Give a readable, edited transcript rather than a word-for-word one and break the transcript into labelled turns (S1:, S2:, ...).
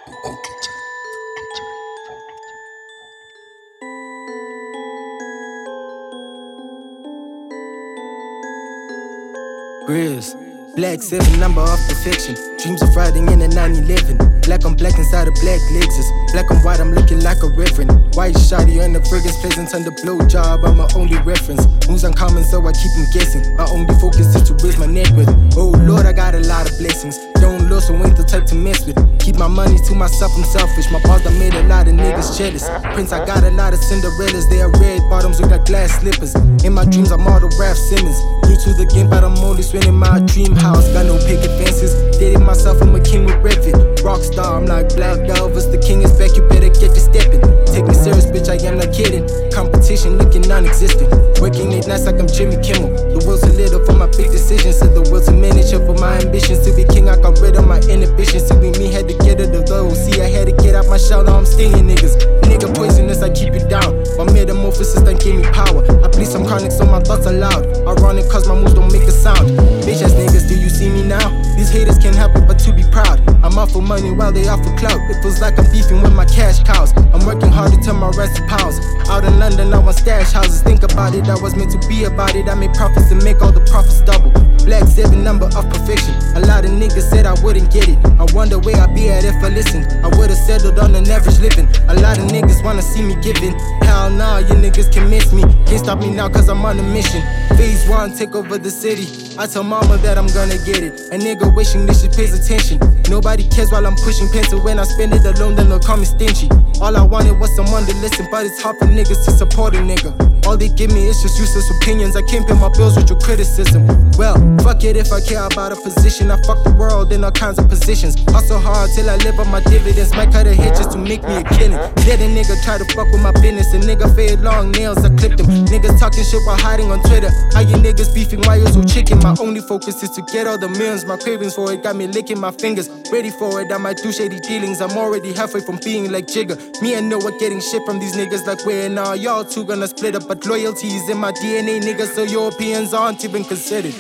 S1: Grizz. Black 7, number of perfection. Dreams of riding in a 911. Black on black inside a black Lexus. Black on white, I'm looking like a reverend. White shotty on the fragrance presence on the blowjob. I'm my only reference. Moves uncommon, so I keep them guessing. My only focus is to raise my net worth. Oh Lord, I got a lot of blessings. Don't lose, so ain't the type to mess with. Keep my money to myself, I'm selfish. My balls done made a lot of niggas jealous. Prince, I got a lot of Cinderellas. They are red bottoms, look like glass slippers. In my dreams, I'm all the Raf Simmons. New to the game, but I'm only swinging my dream house. Got no picket fences. Dated myself, I'm a king with Revit. Rockstar, I'm like Black Elvis. The king is back, you better get to stepping. Take me serious, bitch, I am not kidding. Competition looking non-existent. Working late nights like I'm Jimmy Kimmel. The world's a little for my big decisions. So the world's a miniature for my ambitions. To be king, I got rid of my inhibitions. To be me, had to get it of those. See, I had to get out my shell, now I'm stinging niggas. Nigga poisonous, I keep you down. My metamorphosis that gave me power. I bleed some chronic, so my thoughts are loud. Ironic, cause my moves don't make a sound. Bitch ass niggas, do you see me now? These haters can't help it but to be proud. I'm out for money while they out for clout. It feels like I'm beefing with my cash cows. I'm working hard to turn my rest to pals. Out in London, I want stash houses. Think about it, I was meant to be about it. I made profits and make all the profits double. Black 7, number of perfection. A lot of niggas said I wouldn't get it. I wonder where I'd be at if I listened. I would've settled on an average living. A lot of niggas wanna see me giving. Hell nah, you niggas can miss me. Can't stop me now cause I'm on a mission. Phase 1, take over the city. I tell mama that I'm gonna get it. A nigga wishing this shit pays attention. Nobody cares while I'm pushing pencil. When I spend it alone, then they'll call me stingy. All I wanted was someone to listen, but it's hard for niggas to support a nigga. All they give me is just useless opinions. I can't pay my bills with your criticism. Well, fuck it if I care about a position. I fuck the world in all kinds of positions. Hustle hard till I live on my dividends. Might cut a hit just to make me a killing. Let a nigga try to fuck with my business. A nigga fade long nails, I clipped them. Niggas talking shit while hiding on Twitter. How you niggas beefing, why you so chicken? My only focus is to get all the millions. My cravings for it got me licking my fingers. Ready for it, I might do shady dealings. I'm already halfway from being like Jigga. Me and Noah getting shit from these niggas like where now y'all two gonna split up. But loyalty is in my DNA, niggas, so your opinions aren't even considered.